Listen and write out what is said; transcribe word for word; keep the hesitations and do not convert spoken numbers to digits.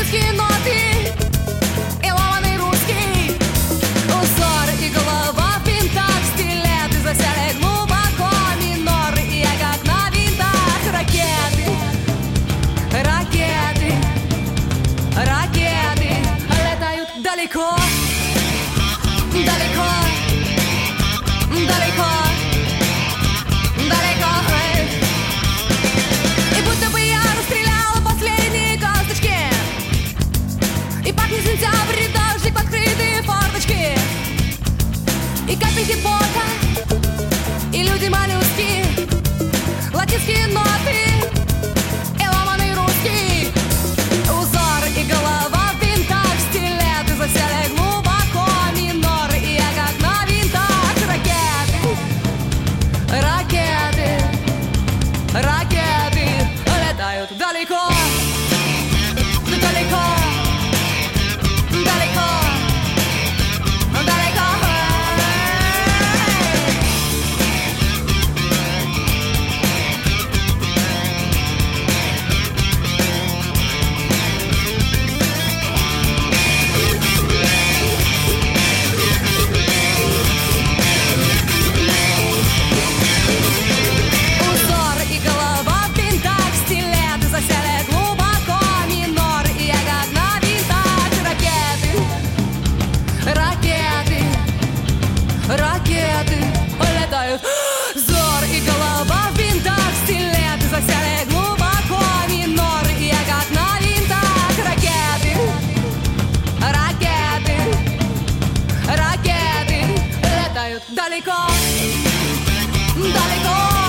латинские ноты и ломаный русский узор, и голова в винтах, стилеты засели глубоко, минор, и я как на винтах. Ракеты, ракеты, ракеты летают далеко, далеко, далеко, далеко. И будто бы я расстреляла последние косточки, и пахнет сентябрь, и дождик в открытые форточки, и капельки пота, и люди моллюски, латинские ноты и ломаный русский узор, и голова в винтах, стилеты засели глубоко, минор, и я как на винтах. Ракеты, ракеты, ракеты летают далеко, далеко, далеко, далеко. Узор, и голова в винтах, стилеты засели глубоко, минор, и я как на винтах. Ракеты, ракеты, ракеты летают. Зор, и голова в винтах, стилеты засели глубоко, минор, и я как на винтах. Ракеты, ракеты, ракеты летают далеко, далеко.